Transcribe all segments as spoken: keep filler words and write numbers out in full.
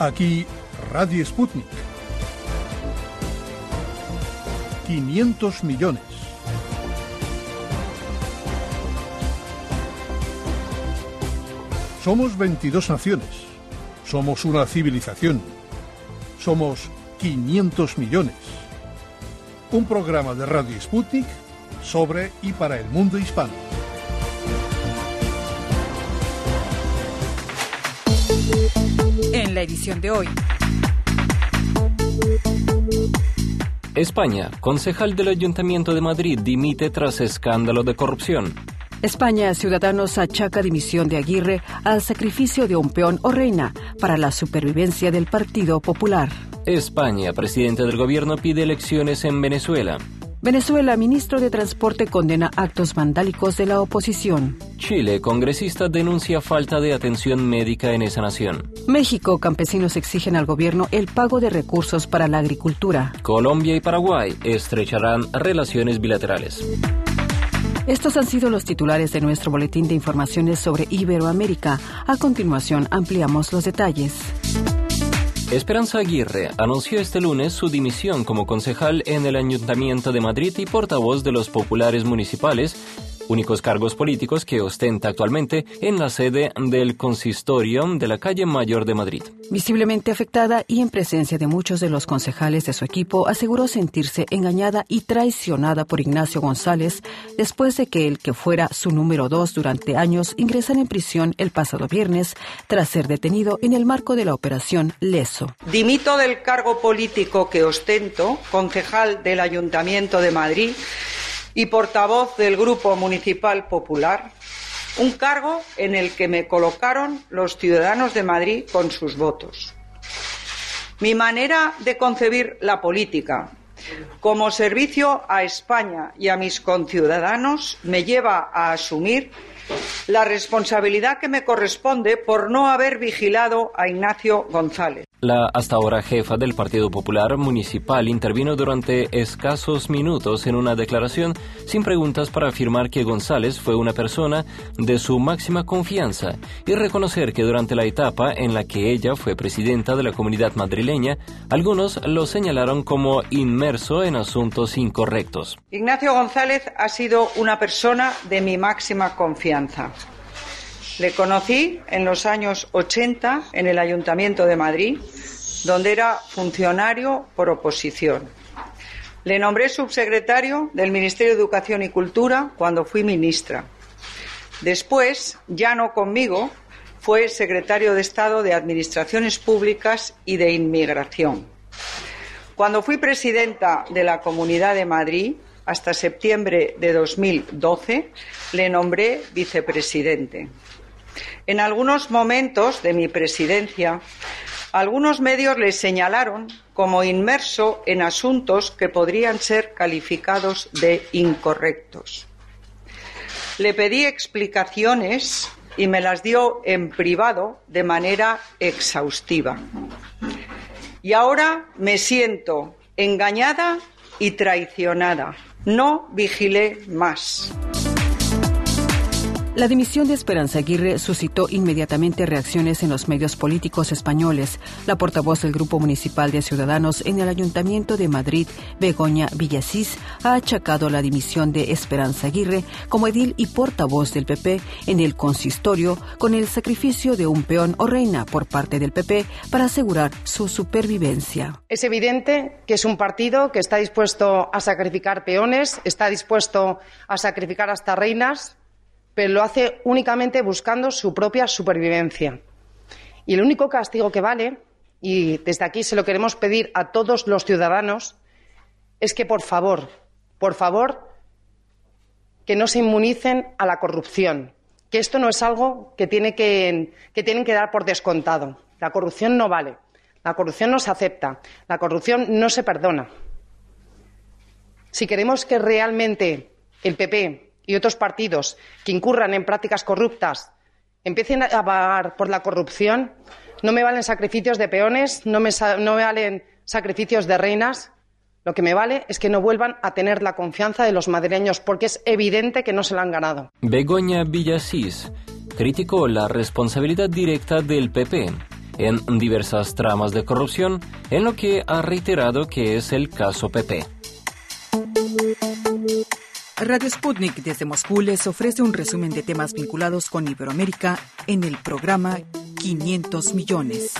Aquí Radio Sputnik. quinientos millones. Somos veintidós naciones. Somos una civilización. Somos quinientos millones. Un programa de Radio Sputnik sobre y para el mundo hispano. En la edición de hoy. España, concejal del Ayuntamiento de Madrid dimite tras escándalo de corrupción. España, Ciudadanos achaca dimisión de Aguirre al sacrificio de un peón o reina para la supervivencia del Partido Popular. España, presidente del gobierno pide elecciones en Venezuela. Venezuela, ministro de Transporte condena actos vandálicos de la oposición. Chile, congresista denuncia falta de atención médica en esa nación. México, campesinos exigen al gobierno el pago de recursos para la agricultura. Colombia y Paraguay estrecharán relaciones bilaterales. Estos han sido los titulares de nuestro boletín de informaciones sobre Iberoamérica. A continuación ampliamos los detalles. Esperanza Aguirre anunció este lunes su dimisión como concejal en el Ayuntamiento de Madrid y portavoz de los populares municipales, únicos cargos políticos que ostenta actualmente en la sede del consistorio de la calle Mayor de Madrid. Visiblemente afectada y en presencia de muchos de los concejales de su equipo, aseguró sentirse engañada y traicionada por Ignacio González después de que el que fuera su número dos durante años ingresara en prisión el pasado viernes tras ser detenido en el marco de la operación Leso. Dimito del cargo político que ostento, concejal del Ayuntamiento de Madrid y portavoz del Grupo Municipal Popular, un cargo en el que me colocaron los ciudadanos de Madrid con sus votos. Mi manera de concebir la política como servicio a España y a mis conciudadanos me lleva a asumir la responsabilidad que me corresponde por no haber vigilado a Ignacio González. La hasta ahora jefa del Partido Popular Municipal intervino durante escasos minutos en una declaración sin preguntas para afirmar que González fue una persona de su máxima confianza y reconocer que durante la etapa en la que ella fue presidenta de la Comunidad Madrileña, algunos lo señalaron como inmerso en asuntos incorrectos. Ignacio González ha sido una persona de mi máxima confianza. Le conocí en los años ochenta en el Ayuntamiento de Madrid, donde era funcionario por oposición. Le nombré subsecretario del Ministerio de Educación y Cultura cuando fui ministra. Después, ya no conmigo, fue secretario de Estado de Administraciones Públicas y de Inmigración. Cuando fui presidenta de la Comunidad de Madrid, hasta septiembre de dos mil doce, le nombré vicepresidente. En algunos momentos de mi presidencia, algunos medios le señalaron como inmerso en asuntos que podrían ser calificados de incorrectos. Le pedí explicaciones y me las dio en privado de manera exhaustiva. Y ahora me siento engañada y traicionada. No vigilé más. La dimisión de Esperanza Aguirre suscitó inmediatamente reacciones en los medios políticos españoles. La portavoz del Grupo Municipal de Ciudadanos en el Ayuntamiento de Madrid, Begoña Villasís, ha achacado la dimisión de Esperanza Aguirre como edil y portavoz del P P en el consistorio con el sacrificio de un peón o reina por parte del P P para asegurar su supervivencia. Es evidente que es un partido que está dispuesto a sacrificar peones, está dispuesto a sacrificar hasta reinas, pero lo hace únicamente buscando su propia supervivencia. Y el único castigo que vale, y desde aquí se lo queremos pedir a todos los ciudadanos, es que por favor, por favor, que no se inmunicen a la corrupción, que esto no es algo que, tiene que, que tienen que dar por descontado. La corrupción no vale, la corrupción no se acepta, la corrupción no se perdona. Si queremos que realmente el P P y otros partidos que incurran en prácticas corruptas empiecen a vagar por la corrupción, no me valen sacrificios de peones, no me, no me valen sacrificios de reinas. Lo que me vale es que no vuelvan a tener la confianza de los madrileños, porque es evidente que no se la han ganado. Begoña Villasís criticó la responsabilidad directa del P P en diversas tramas de corrupción, en lo que ha reiterado que es el caso P P. Radio Sputnik desde Moscú les ofrece un resumen de temas vinculados con Iberoamérica en el programa quinientos millones.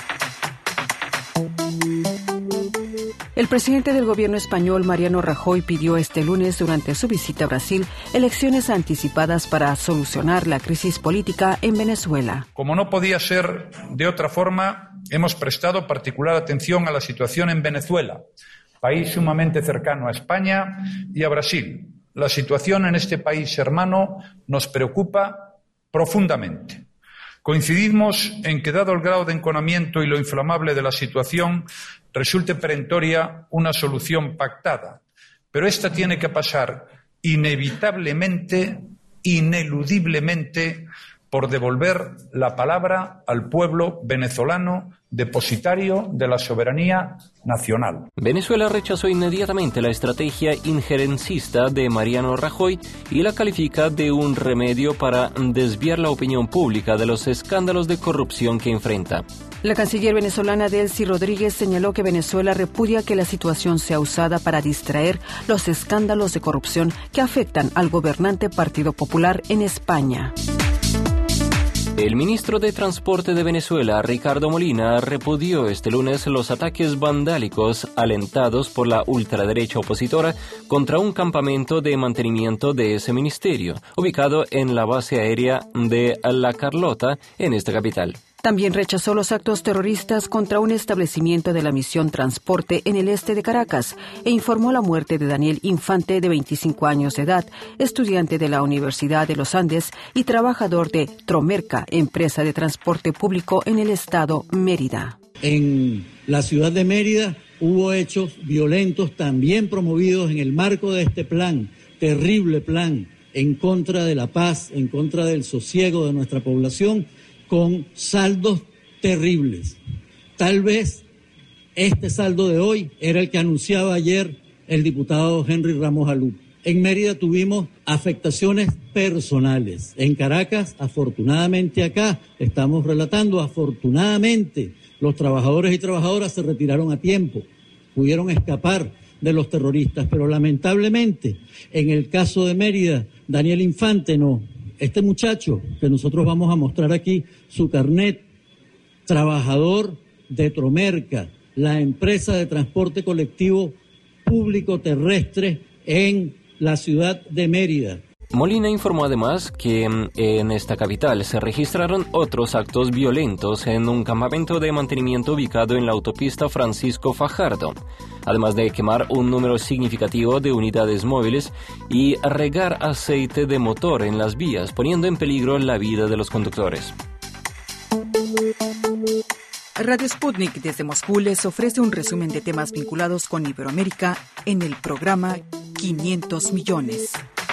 El presidente del gobierno español, Mariano Rajoy, pidió este lunes durante su visita a Brasil elecciones anticipadas para solucionar la crisis política en Venezuela. Como no podía ser de otra forma, hemos prestado particular atención a la situación en Venezuela, país sumamente cercano a España y a Brasil. La situación en este país hermano nos preocupa profundamente. Coincidimos en que, dado el grado de enconamiento y lo inflamable de la situación, resulte perentoria una solución pactada. Pero esta tiene que pasar inevitablemente, ineludiblemente, por devolver la palabra al pueblo venezolano, depositario de la soberanía nacional. Venezuela rechazó inmediatamente la estrategia injerencista de Mariano Rajoy y la califica de un remedio para desviar la opinión pública de los escándalos de corrupción que enfrenta. La canciller venezolana Delcy Rodríguez señaló que Venezuela repudia que la situación sea usada para distraer los escándalos de corrupción que afectan al gobernante Partido Popular en España. El ministro de Transporte de Venezuela, Ricardo Molina, repudió este lunes los ataques vandálicos alentados por la ultraderecha opositora contra un campamento de mantenimiento de ese ministerio, ubicado en la base aérea de La Carlota, en esta capital. También rechazó los actos terroristas contra un establecimiento de la misión Transporte en el este de Caracas e informó la muerte de Daniel Infante, de veinticinco años de edad, estudiante de la Universidad de los Andes y trabajador de Tromerca, empresa de transporte público en el estado Mérida. En la ciudad de Mérida hubo hechos violentos también promovidos en el marco de este plan, terrible plan, en contra de la paz, en contra del sosiego de nuestra población, con saldos terribles. Tal vez este saldo de hoy era el que anunciaba ayer el diputado Henry Ramos Alup. En Mérida tuvimos afectaciones personales. En Caracas, afortunadamente acá, estamos relatando, afortunadamente, los trabajadores y trabajadoras se retiraron a tiempo, pudieron escapar de los terroristas, pero lamentablemente, en el caso de Mérida, Daniel Infante no. Este muchacho que nosotros vamos a mostrar aquí, su carnet, trabajador de Tromerca, la empresa de transporte colectivo público terrestre en la ciudad de Mérida. Molina informó además que en esta capital se registraron otros actos violentos en un campamento de mantenimiento ubicado en la autopista Francisco Fajardo, además de quemar un número significativo de unidades móviles y regar aceite de motor en las vías, poniendo en peligro la vida de los conductores. Radio Sputnik desde Moscú les ofrece un resumen de temas vinculados con Iberoamérica en el programa quinientos millones.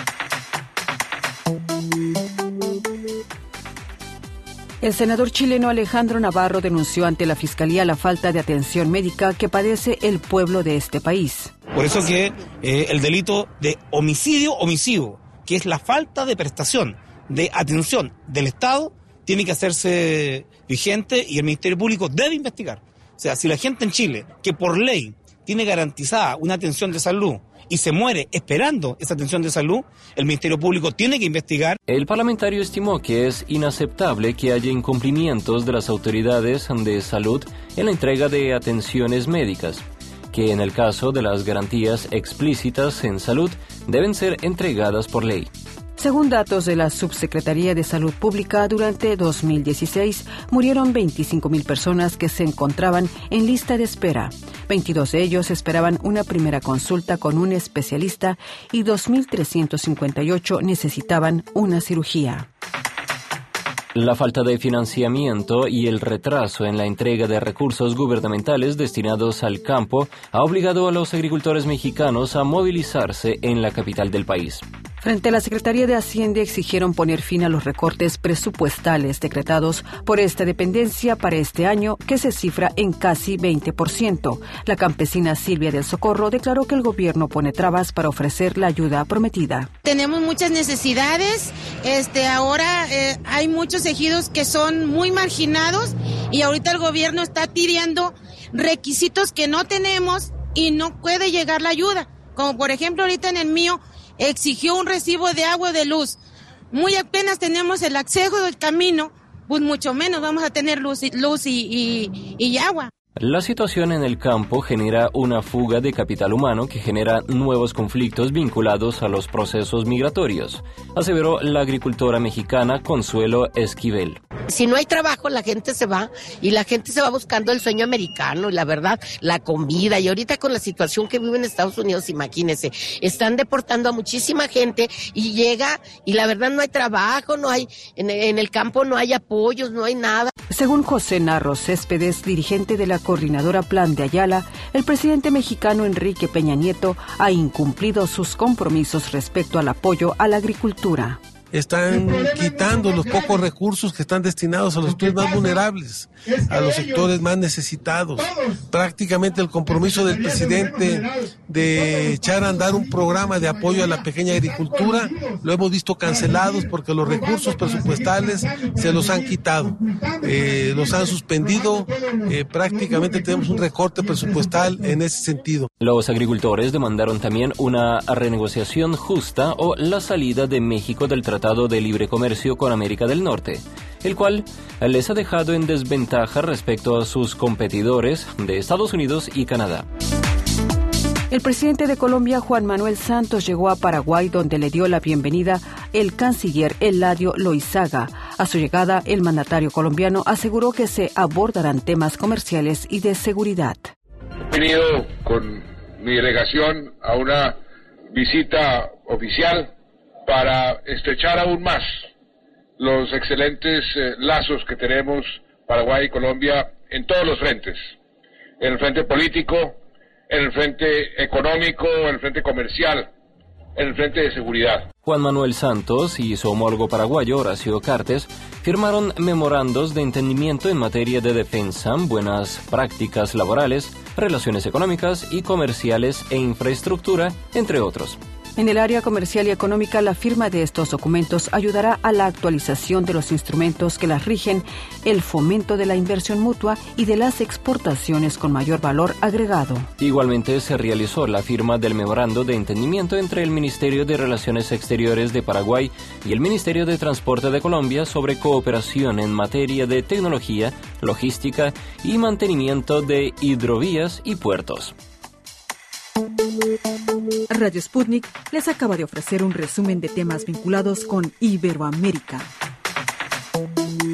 El senador chileno Alejandro Navarro denunció ante la Fiscalía la falta de atención médica que padece el pueblo de este país. Por eso que eh, el delito de homicidio omisivo, que es la falta de prestación de atención del Estado, tiene que hacerse vigente y el Ministerio Público debe investigar. O sea, si la gente en Chile, que por ley tiene garantizada una atención de salud, y se muere esperando esa atención de salud, el Ministerio Público tiene que investigar. El parlamentario estimó que es inaceptable que haya incumplimientos de las autoridades de salud en la entrega de atenciones médicas, que en el caso de las garantías explícitas en salud deben ser entregadas por ley. Según datos de la Subsecretaría de Salud Pública, durante dos mil dieciséis murieron veinticinco mil personas que se encontraban en lista de espera. veintidós de ellos esperaban una primera consulta con un especialista y dos mil trescientos cincuenta y ocho necesitaban una cirugía. La falta de financiamiento y el retraso en la entrega de recursos gubernamentales destinados al campo ha obligado a los agricultores mexicanos a movilizarse en la capital del país. Frente a la Secretaría de Hacienda exigieron poner fin a los recortes presupuestales decretados por esta dependencia para este año, que se cifra en casi veinte por ciento. La campesina Silvia del Socorro declaró que el gobierno pone trabas para ofrecer la ayuda prometida. Tenemos muchas necesidades, este, ahora eh, hay muchos ejidos que son muy marginados y ahorita el gobierno está pidiendo requisitos que no tenemos y no puede llegar la ayuda. Como por ejemplo ahorita en el mío exigió un recibo de agua o de luz. Muy apenas tenemos el acceso del camino, pues mucho menos vamos a tener luz y, luz y, y, y agua. La situación en el campo genera una fuga de capital humano que genera nuevos conflictos vinculados a los procesos migratorios, aseveró la agricultora mexicana Consuelo Esquivel. Si no hay trabajo, la gente se va y la gente se va buscando el sueño americano y la verdad, la comida. Y ahorita con la situación que vive en Estados Unidos, imagínense, están deportando a muchísima gente y llega y la verdad no hay trabajo, no hay en, en el campo no hay apoyos, no hay nada. Según José Narro Céspedes, dirigente de la coordinadora Plan de Ayala, el presidente mexicano Enrique Peña Nieto ha incumplido sus compromisos respecto al apoyo a la agricultura. Están quitando los pocos recursos que están destinados a los sectores más vulnerables, a los sectores más necesitados. Prácticamente el compromiso del presidente de echar a andar un programa de apoyo a la pequeña agricultura lo hemos visto cancelados porque los recursos presupuestales se los han quitado, eh, los han suspendido, eh, prácticamente tenemos un recorte presupuestal en ese sentido. Los agricultores demandaron también una renegociación justa o la salida de México del Tratado de Libre Comercio con América del Norte, el cual les ha dejado en desventaja respecto a sus competidores de Estados Unidos y Canadá. El presidente de Colombia, Juan Manuel Santos, llegó a Paraguay, donde le dio la bienvenida el canciller Eladio Loizaga. A su llegada, el mandatario colombiano aseguró que se abordarán temas comerciales y de seguridad. He venido con mi delegación a una visita oficial para estrechar aún más los excelentes eh, lazos que tenemos Paraguay y Colombia en todos los frentes, en el frente político, en el frente económico, en el frente comercial, en el frente de seguridad. Juan Manuel Santos y su homólogo paraguayo Horacio Cartes firmaron memorandos de entendimiento en materia de defensa, buenas prácticas laborales, relaciones económicas y comerciales e infraestructura, entre otros. En el área comercial y económica, la firma de estos documentos ayudará a la actualización de los instrumentos que las rigen, el fomento de la inversión mutua y de las exportaciones con mayor valor agregado. Igualmente se realizó la firma del memorando de entendimiento entre el Ministerio de Relaciones Exteriores de Paraguay y el Ministerio de Transporte de Colombia sobre cooperación en materia de tecnología, logística y mantenimiento de hidrovías y puertos. Radio Sputnik les acaba de ofrecer un resumen de temas vinculados con Iberoamérica.